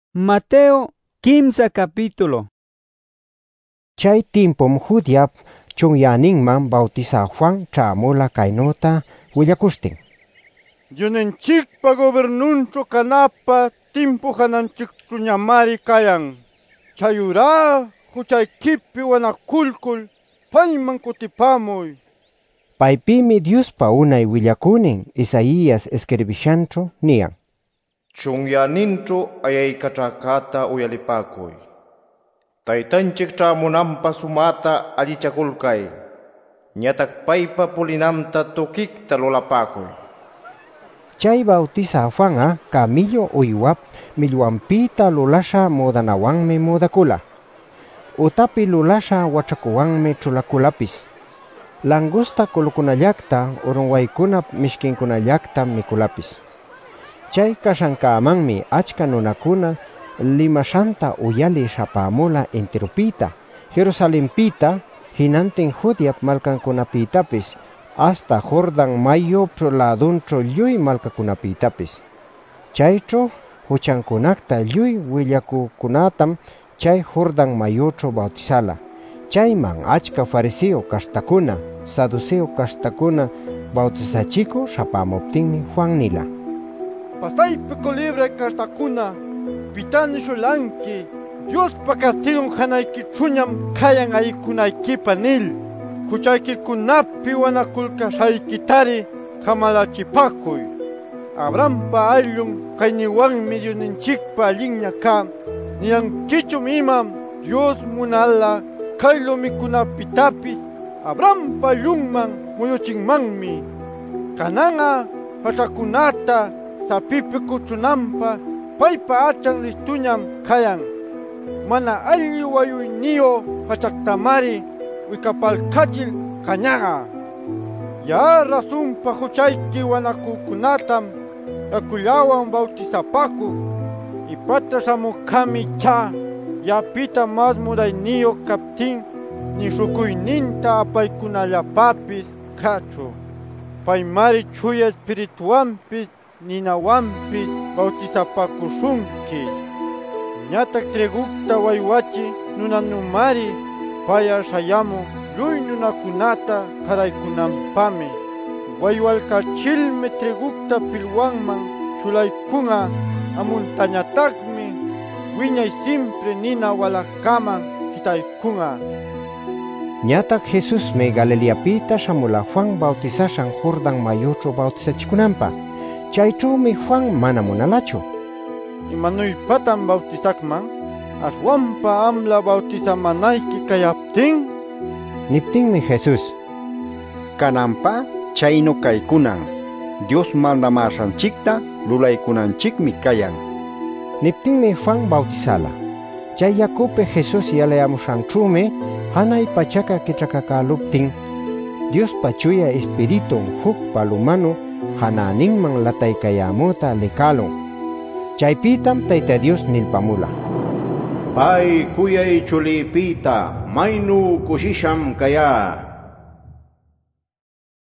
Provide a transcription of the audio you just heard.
Mateo 15 capítulo. Chay tiempom Judiap chunyaninman bautiza Juan tramula kaynota willakushtin. Yunenchikpa gobernuncho kanapa timpu hananchikchu ñamari kayan. Chayura huchaykipi wanakulkul payman kutipamuy. Paypimi Diospa unay willakunin Isaías escribishancho niyan. Chunyanincho ayaykachakata uyalipakuy. Taytanchik tramunampa sumata allichakulkay. Ñatak paypa pulinanta tukikta lulapakuy. Chay bautiza Juana camillo uywap millwampita lulasha modanawanmi modakula. Utapi lulasha wachakuwanmi chulakulapis. Langosta kulukunallakta urunwaykunap mishkinkunallakta mikulapis. Chay kashankaamanmi achka nunakuna limashanta uyali shapamula enteropita, Jerusalenpita, hinantin Judiap malkankunapitapis, hasta Jordan mayopro laduncho lluy malkakunapitapis. Chaycho huchankunakta lluy willakukunatam chay Jordan mayocho bautizala. Chayman achka fariseo kastakuna, saduceo kastakuna bautizachiko shapamuptinmi Juan nila. Pasaypico libre kastakuna, pitani shulanki, Dios pa castigon hanayki chuñam kayan aykunaykipa nil. Huchayki kunapi wanakulkashaykitari kamalachipakuy. Abrampa ayllun kayniwanmi Dioninchikpa allinña ka, niyankichum imam Dios munala kaylo mikunapitapis Abrampa ayllunman muyuchinmanmi. Kananga pachakunata sapipi kuchunampa paypa achan listuñam kayan. Mana alli wayuyniyo pachaktamari wikapalkachil kañaga. Ya razunpa huchayki wanakukunatam yakullawan bautizapaku. Ipata shamukami cha yapita mas mudayniyo kaptin ni shukuyninta apaykunallapapis kachu. Paymari chuya espirituampis ninawampis bautizapakushunki. Ñatak tregukta waywachi nunanumari paya shayamu luy nunakunata karaykunampami. Waywalkachilme tregukta pilwanman chulaykunga amuntañatakmi wiñay siempre nina walakaman hitaykunga. Ñatak Jesusme Galileapita shamula Juan bautizashan Jordan mayocho bautizachikunampa. Chaychomi Juan mana munalachu. Imanuypatan bautizakman, ashwampa amla bautizamanayki kayaptin? Niptinmi Jesús. Kanampa chayno kaykunan, Dios mandamashanchikta lulaykunanchikmi kayan. Niptinmi Juan bautizala. Chay yakupe Jesús yalayamushanchume hanay pachaka kichakakaluptin, Dios pachuya espiritu huk palumano hananinman lataykayamuta likalun. Chaypitam Tayta Dios nilpamula. Pay kuyay chulipita maynu kushisham kaya.